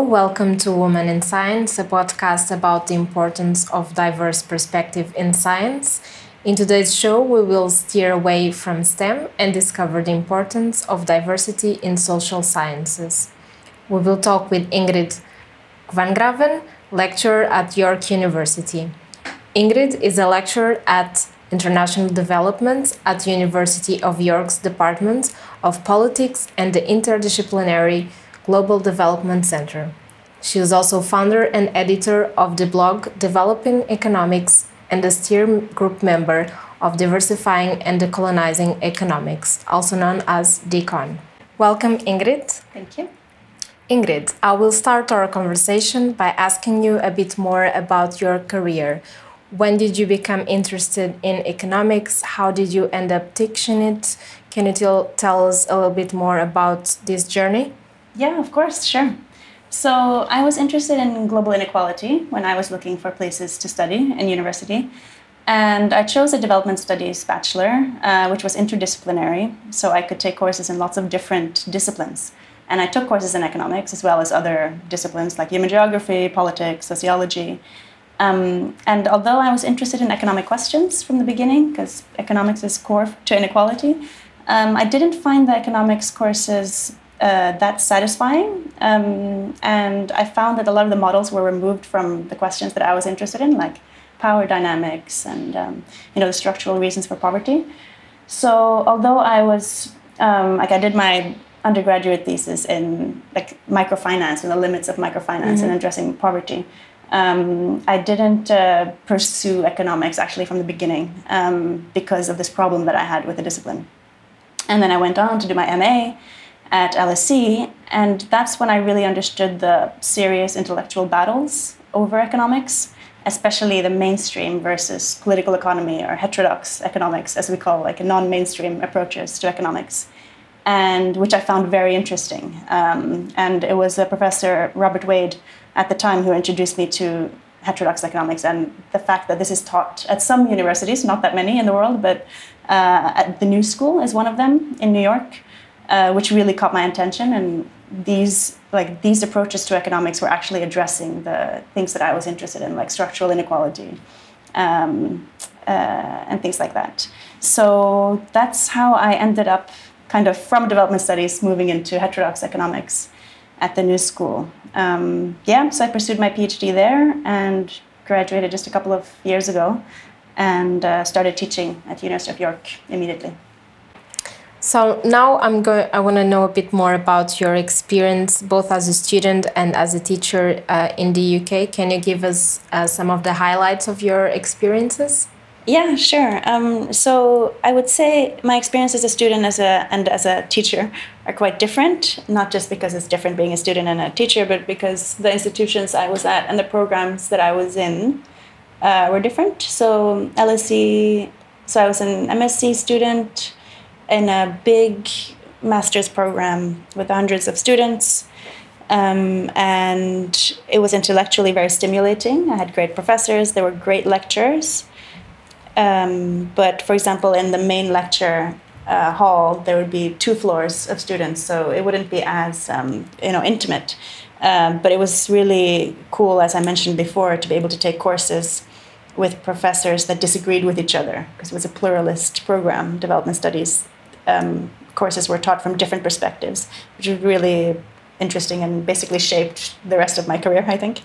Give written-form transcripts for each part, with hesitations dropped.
welcome to Women in Science, a podcast about the importance of diverse perspective in science. In today's show, we will steer away from STEM and discover the importance of diversity in social sciences. We will talk with Ingrid Van Graven, lecturer at York University. Ingrid is a lecturer at International Development at the University of York's Department of Politics and the Interdisciplinary Global Development Center. She is also founder and editor of the blog Developing Economics and a steer group member of Diversifying and Decolonizing Economics, also known as DECON. Welcome, Ingrid. Thank you. Ingrid, I will start our conversation by asking you a bit more about your career. When did you become interested in economics? How did you end up teaching it? Can you tell us a little bit more about this journey? Yeah, of course, sure. So I was interested in global inequality when I was looking for places to study in university. And I chose a development studies bachelor, which was interdisciplinary. So I could take courses in lots of different disciplines. And I took courses in economics as well as other disciplines like human geography, politics, sociology. And although I was interested in economic questions from the beginning, because economics is core to inequality, I didn't find the economics courses that satisfying. And I found that a lot of the models were removed from the questions that I was interested in, like power dynamics and the structural reasons for poverty. So although I was I did my undergraduate thesis in like microfinance and the limits of microfinance and addressing poverty, I didn't pursue economics actually from the beginning because of this problem that I had with the discipline. And then I went on to do my MA at LSE, and that's when I really understood the serious intellectual battles over economics, especially the mainstream versus political economy or heterodox economics, as we call like non-mainstream approaches to economics, and which I found very interesting. And it was Professor Robert Wade at the time who introduced me to heterodox economics, and the fact that this is taught at some universities, not that many in the world, but at the New School is one of them in New York, which really caught my attention. And these approaches to economics were actually addressing the things that I was interested in, like structural inequality and things like that. So that's how I ended up kind of from development studies moving into heterodox economics at the New School. So I pursued my PhD there and graduated just a couple of years ago and started teaching at the University of York immediately. So now I want to know a bit more about your experience both as a student and as a teacher in the UK. Can you give us some of the highlights of your experiences? Yeah, sure. So I would say my experience as a student and as a teacher are quite different, not just because it's different being a student and a teacher, but because the institutions I was at and the programs that I was in were different. So LSE, so I was an MSc student in a big master's program with hundreds of students. And it was intellectually very stimulating. I had great professors, there were great lectures. But for example, in the main lecture hall, there would be 2 floors of students, so it wouldn't be as intimate. But it was really cool, as I mentioned before, to be able to take courses with professors that disagreed with each other, because it was a pluralist program, development studies. Courses were taught from different perspectives, which was really interesting and basically shaped the rest of my career, I think.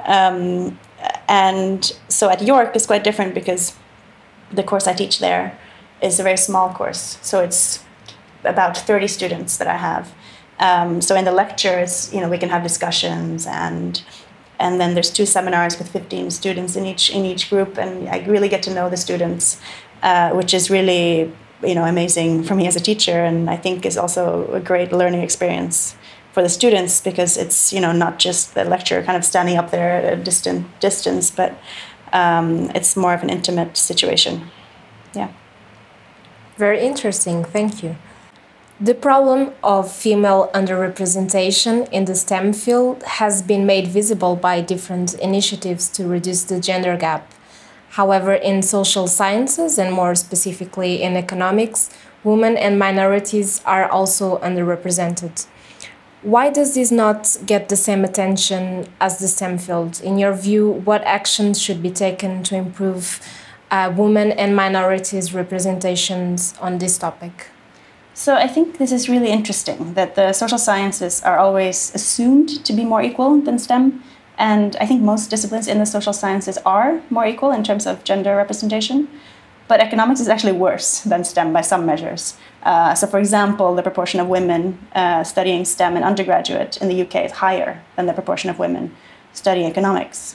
And so at York, it's quite different because the course I teach there is a very small course. So it's about 30 students that I have. So in the lectures, we can have discussions and then there's 2 seminars with 15 students in each group. And I really get to know the students, which is really, amazing for me as a teacher. And I think is also a great learning experience for the students because it's, not just the lecturer kind of standing up there at a distant distance, but it's more of an intimate situation. Yeah. Very interesting. Thank you. The problem of female underrepresentation in the STEM field has been made visible by different initiatives to reduce the gender gap. However, in social sciences, and more specifically in economics, women and minorities are also underrepresented. Why does this not get the same attention as the STEM field? In your view, what actions should be taken to improve women and minorities' representations on this topic? So I think this is really interesting that the social sciences are always assumed to be more equal than STEM. And I think most disciplines in the social sciences are more equal in terms of gender representation. But economics is actually worse than STEM by some measures. So for example, the proportion of women studying STEM in undergraduate in the UK is higher than the proportion of women studying economics.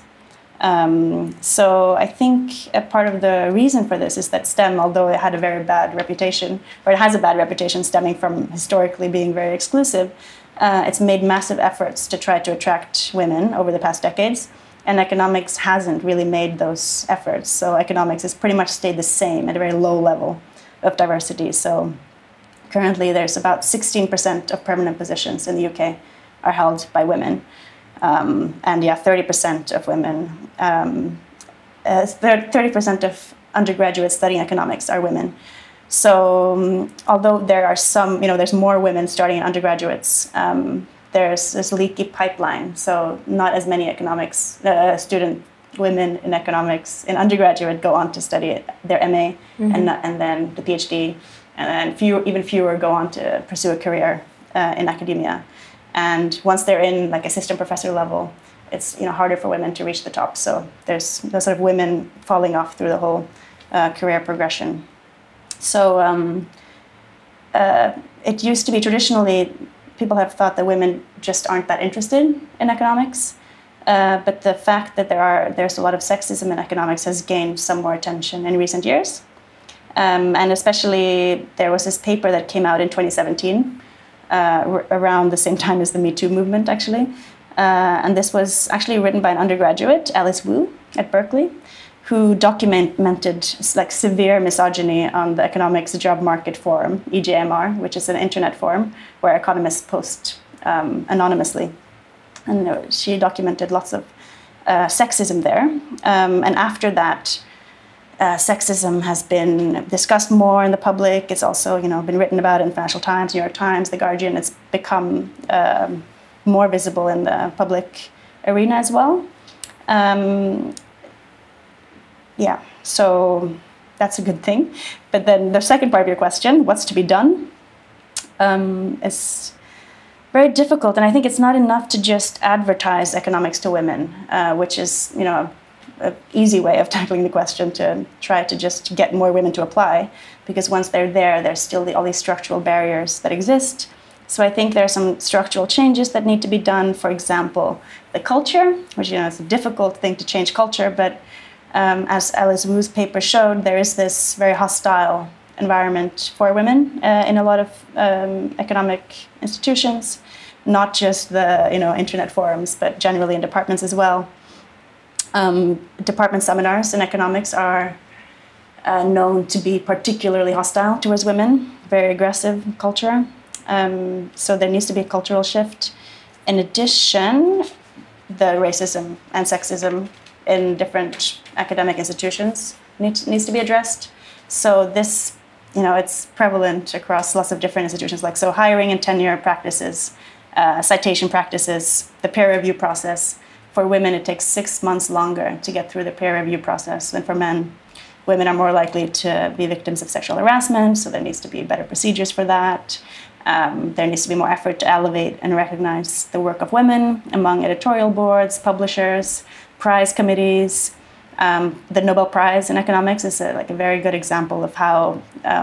So I think a part of the reason for this is that STEM, although it had a very bad reputation, or it has a bad reputation stemming from historically being very exclusive, it's made massive efforts to try to attract women over the past decades. And economics hasn't really made those efforts. So economics has pretty much stayed the same at a very low level of diversity. So currently there's about 16% of permanent positions in the UK are held by women. And yeah, 30% of women, 30% of undergraduates studying economics are women. So although there are some, there's more women starting in undergraduates, there's this leaky pipeline. So not as many economics student women in economics in undergraduate go on to study their MA and then the PhD, and then even fewer go on to pursue a career in academia. And once they're in like assistant professor level, it's harder for women to reach the top. So there's those sort of women falling off through the whole career progression. So it used to be traditionally, people have thought that women just aren't that interested in economics. But the fact that there's a lot of sexism in economics has gained some more attention in recent years. And especially there was this paper that came out in 2017, around the same time as the Me Too movement, actually. And this was actually written by an undergraduate, Alice Wu, at Berkeley, who documented like severe misogyny on the Economics Job Market Forum, EJMR, which is an internet forum where economists post anonymously. And she documented lots of sexism there. And after that, sexism has been discussed more in the public. It's also, been written about in Financial Times, New York Times, The Guardian. It's become more visible in the public arena as well. So that's a good thing. But then the second part of your question, what's to be done, is very difficult. And I think it's not enough to just advertise economics to women, which is, an easy way of tackling the question, to try to just get more women to apply. Because once they're there, there's still all these structural barriers that exist. So I think there are some structural changes that need to be done. For example, the culture, which, is a difficult thing to change culture, but as Alice Wu's paper showed, there is this very hostile environment for women in a lot of economic institutions, not just the internet forums, but generally in departments as well. Department seminars in economics are known to be particularly hostile towards women, very aggressive culture. So there needs to be a cultural shift. In addition, the racism and sexism in different academic institutions needs to be addressed. So this, it's prevalent across lots of different institutions, so hiring and tenure practices, citation practices, the peer review process. For women, it takes 6 months longer to get through the peer review process than for men. Women are more likely to be victims of sexual harassment, so there needs to be better procedures for that. There needs to be more effort to elevate and recognize the work of women among editorial boards, publishers, prize committees. The Nobel Prize in economics is a very good example of how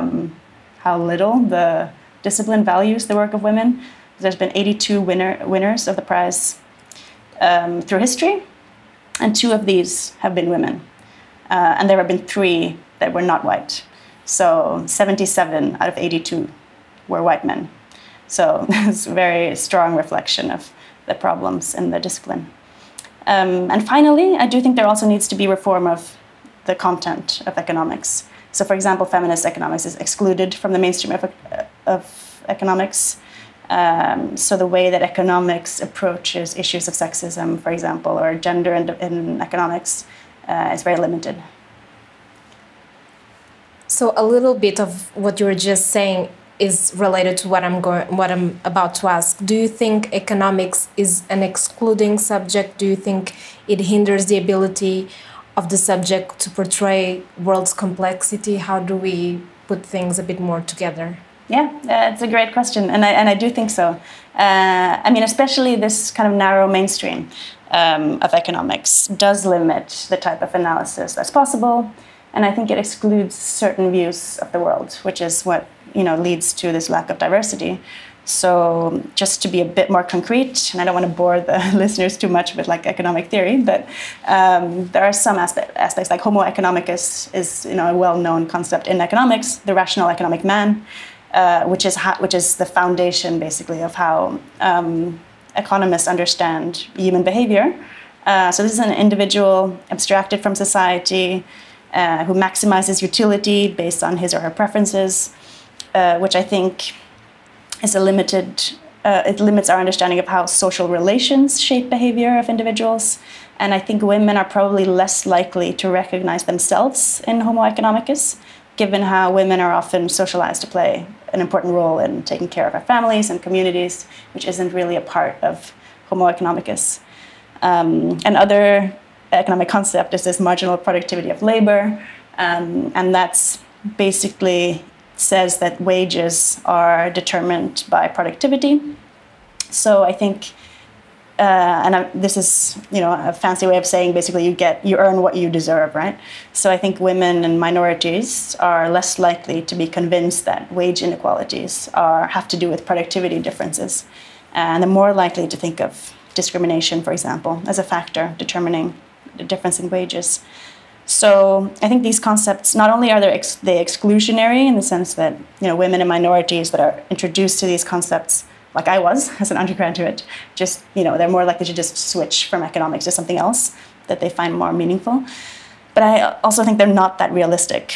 little the discipline values the work of women. There's been 82 winners of the prize through history, and 2 of these have been women. And there have been 3 that were not white. So 77 out of 82 were white men. So it's a very strong reflection of the problems in the discipline. And finally, I do think there also needs to be reform of the content of economics. So for example, feminist economics is excluded from the mainstream of economics. So the way that economics approaches issues of sexism, for example, or gender in economics is very limited. So a little bit of what you were just saying is related to what I'm about to ask. Do you think economics is an excluding subject? Do you think it hinders the ability of the subject to portray world's complexity? How do we put things a bit more together? Yeah, it's a great question, and I do think so. I mean, especially this kind of narrow mainstream of economics does limit the type of analysis that's possible, and I think it excludes certain views of the world, which is what leads to this lack of diversity. So just to be a bit more concrete, and I don't want to bore the listeners too much with like economic theory, but there are some aspects like Homo economicus is a well-known concept in economics, the rational economic man, which is the foundation basically of how economists understand human behavior. So this is an individual abstracted from society who maximizes utility based on his or her preferences, which I think is it limits our understanding of how social relations shape behavior of individuals. And I think women are probably less likely to recognize themselves in Homo economicus, given how women are often socialized to play an important role in taking care of our families and communities, which isn't really a part of Homo economicus. Another economic concept is this marginal productivity of labor, and that's basically says that wages are determined by productivity. So I think, this is a fancy way of saying basically you earn what you deserve, right? So I think women and minorities are less likely to be convinced that wage inequalities have to do with productivity differences, and they're more likely to think of discrimination, for example, as a factor determining the difference in wages. So I think these concepts, not only are they exclusionary in the sense that women and minorities that are introduced to these concepts, like I was as an undergraduate, just they're more likely to just switch from economics to something else that they find more meaningful. But I also think they're not that realistic.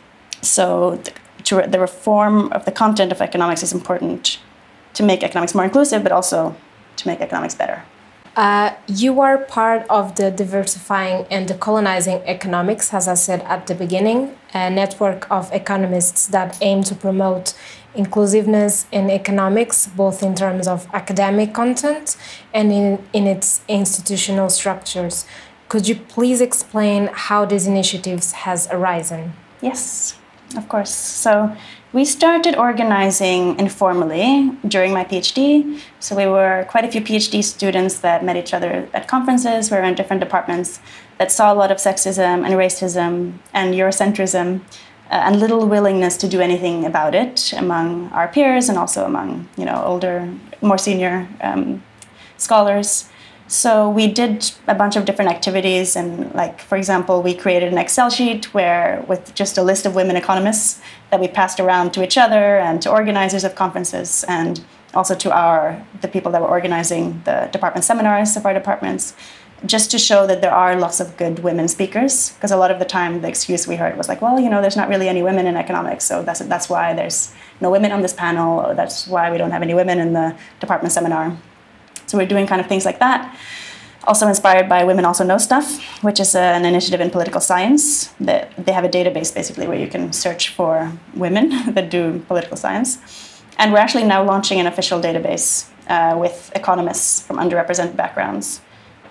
So the reform of the content of economics is important to make economics more inclusive, but also to make economics better. You are part of the Diversifying and Decolonizing Economics, as I said at the beginning, a network of economists that aim to promote inclusiveness in economics, both in terms of academic content and in its institutional structures. Could you please explain how these initiatives has arisen? Yes, of course. So we started organizing informally during my PhD. So we were quite a few PhD students that met each other at conferences. We were in different departments that saw a lot of sexism and racism and Eurocentrism and little willingness to do anything about it among our peers and also among older, more senior scholars. So we did a bunch of different activities, and for example, we created an Excel sheet with just a list of women economists that we passed around to each other and to organizers of conferences and also to the people that were organizing the department seminars of our departments, just to show that there are lots of good women speakers. Because a lot of the time the excuse we heard was like, well, there's not really any women in economics, so that's why there's no women on this panel, or that's why we don't have any women in the department seminar. So we're doing kind of things like that. Also inspired by Women Also Know Stuff, which is an initiative in political science. They have a database basically where you can search for women that do political science. And we're actually now launching an official database with economists from underrepresented backgrounds.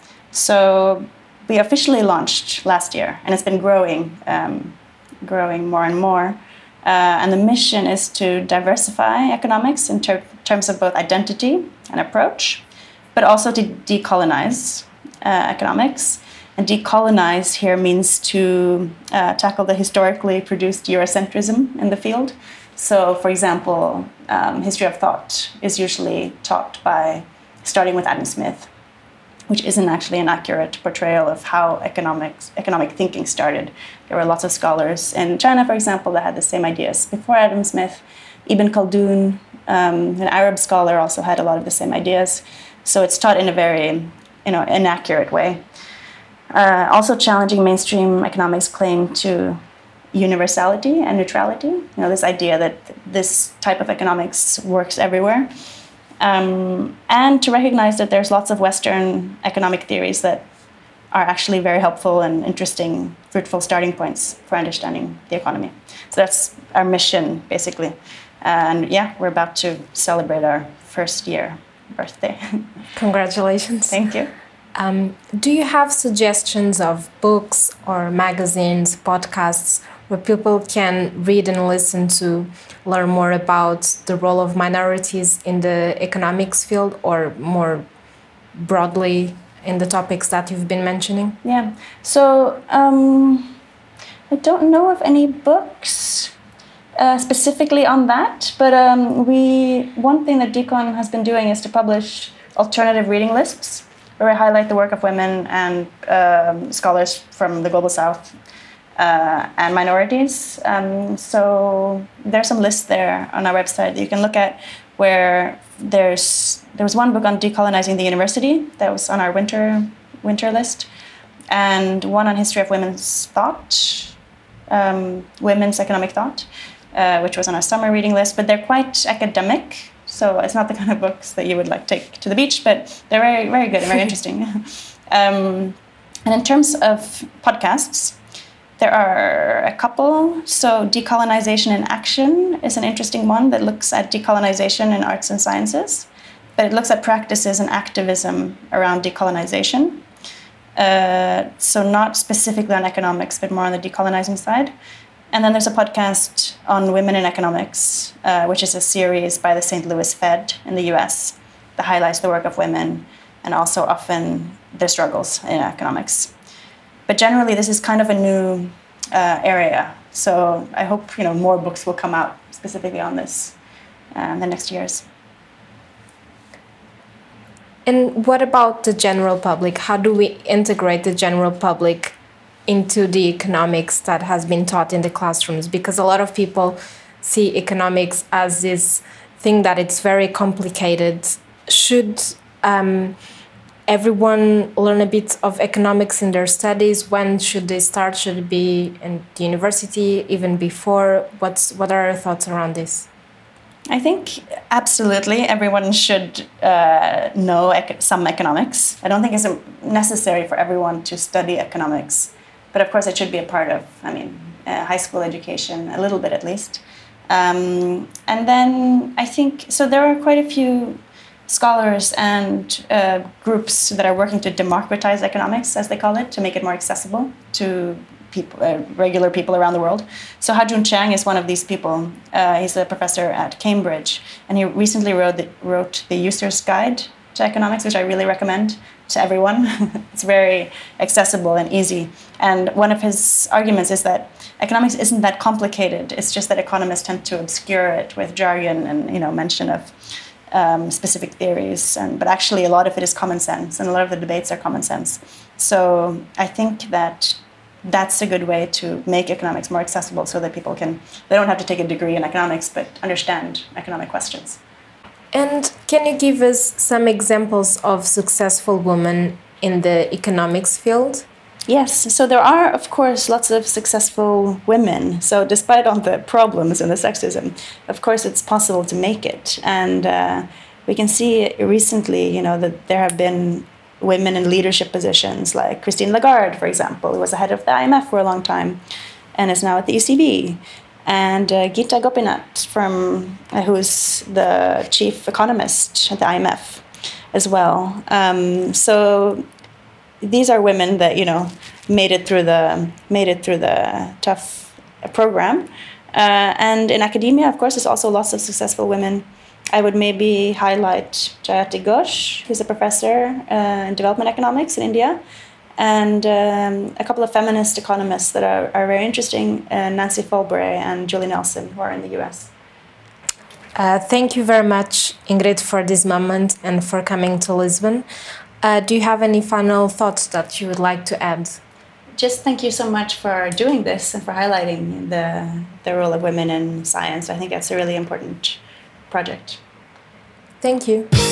So we officially launched last year, and it's been growing more and more. And the mission is to diversify economics in terms of both identity and approach, but also to decolonize economics. And decolonize here means to tackle the historically produced Eurocentrism in the field. So, for example, history of thought is usually taught by starting with Adam Smith, which isn't actually an accurate portrayal of how economic thinking started. There were lots of scholars in China, for example, that had the same ideas before Adam Smith. Ibn Khaldun, an Arab scholar, also had a lot of the same ideas. So it's taught in a very, inaccurate way. Also challenging mainstream economics' claim to universality and neutrality. This idea that this type of economics works everywhere. And to recognize that there's lots of Western economic theories that are actually very helpful and interesting, fruitful starting points for understanding the economy. So that's our mission, basically. And yeah, we're about to celebrate our first year birthday. Congratulations. Thank you. Do you have suggestions of books or magazines, podcasts where people can read and listen to learn more about the role of minorities in the economics field, or more broadly in the topics that you've been mentioning? Yeah. So I don't know of any books specifically on that, but one thing that DCON has been doing is to publish alternative reading lists, where we highlight the work of women and scholars from the Global South and minorities. So there's some lists there on our website that you can look at, where there was one book on decolonizing the university that was on our winter list, and one on history of women's thought, women's economic thought, which was on our summer reading list. But they're quite academic, so it's not the kind of books that you would like take to the beach, but they're very, very good and very interesting. And in terms of podcasts, there are a couple. So Decolonization in Action is an interesting one that looks at decolonization in arts and sciences, but it looks at practices and activism around decolonization. So not specifically on economics, but more on the decolonizing side. And then there's a podcast on women in economics, which is a series by the St. Louis Fed in the US that highlights the work of women and also often their struggles in economics. But generally, this is kind of a new area. So I hope more books will come out specifically on this in the next years. And what about the general public? How do we integrate the general public into the economics that has been taught in the classrooms? Because a lot of people see economics as this thing that it's very complicated. Should everyone learn a bit of economics in their studies? When should they start? Should it be in the university, even before? What are your thoughts around this? I think absolutely everyone should know some economics. I don't think it's necessary for everyone to study economics, but of course it should be a part of, high school education, a little bit at least. And then I think, so there are quite a few scholars and groups that are working to democratize economics, as they call it, to make it more accessible to people, regular people around the world. So Ha-Joon Chang is one of these people. He's a professor at Cambridge, and he recently wrote the User's Guide to Economics, which I really recommend to everyone. It's very accessible and easy. And one of his arguments is that economics isn't that complicated. It's just that economists tend to obscure it with jargon and mention of specific theories, but actually a lot of it is common sense, and a lot of the debates are common sense. So I think that's a good way to make economics more accessible, so that people they don't have to take a degree in economics, but understand economic questions. And can you give us some examples of successful women in the economics field? Yes, so there are, of course, lots of successful women. So despite all the problems and the sexism, of course, it's possible to make it. And we can see recently, that there have been women in leadership positions, like Christine Lagarde, for example, who was the head of the IMF for a long time and is now at the ECB. And Geeta Gopinath, who's the chief economist at the IMF as well. So these are women that made it through the tough program, and in academia, of course, there's also lots of successful women. I would maybe highlight Jayati Ghosh, who's a professor in development economics in India, and a couple of feminist economists that are very interesting, Nancy Folbre and Julie Nelson, who are in the US. Thank you very much, Ingrid, for this moment and for coming to Lisbon. Do you have any final thoughts that you would like to add? Just thank you so much for doing this and for highlighting the role of women in science. I think that's a really important project. Thank you.